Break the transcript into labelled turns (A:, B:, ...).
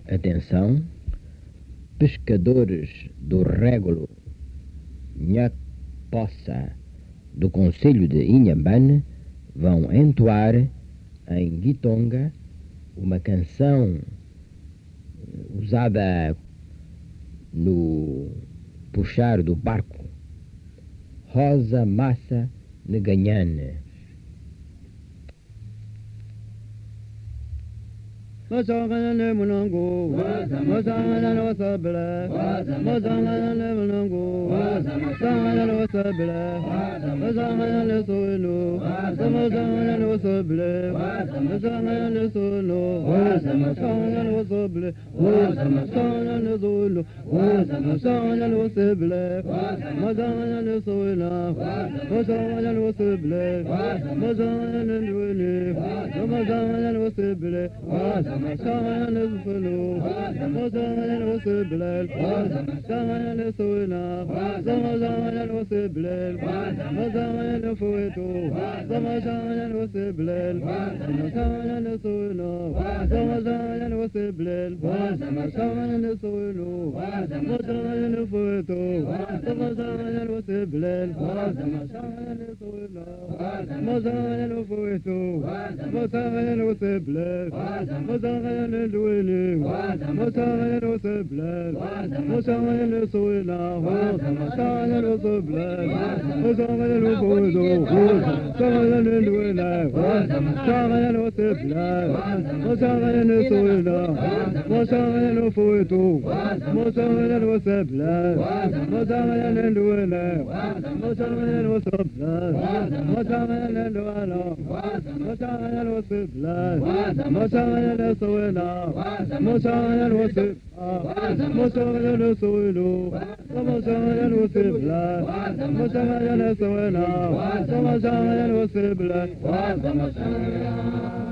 A: Atenção, pescadores do régulo Nhapossa do concelho de Inhambane vão entoar em Guitonga uma canção usada no puxar do barco, Rosa Massa Neganhane.
B: Masangana munango, masangana wasabla, masangana munango, masangana wasabla, masangana solo, masangana wasabla, masangana solo, masangana wasabla, masangana solo, masangana wasabla, masangana solo, masangana wasabla, masangana dwele, masangana wasabla. Masangana solo, masangana wasabla, masangana solo, masangana wasabla, masangana fueto, masangana wasabla, masangana solo, masangana wasabla, masangana solo, masangana fueto, masangana wasabla, masangana solo, masangana fueto, masangana wasabla. Masangana duele, masangana wasabla, masangana soila, masangana wasabla, masangana fueto, masangana duele, masangana wasabla, masangana soila, masangana fueto, masangana wasabla, masangana duele, masangana wasabla, masangana duele, masangana wasabla, masangana soila, masangana wasabla, masangana soilo, masangana wasabla, masangana soila, masangana wasabla, masangana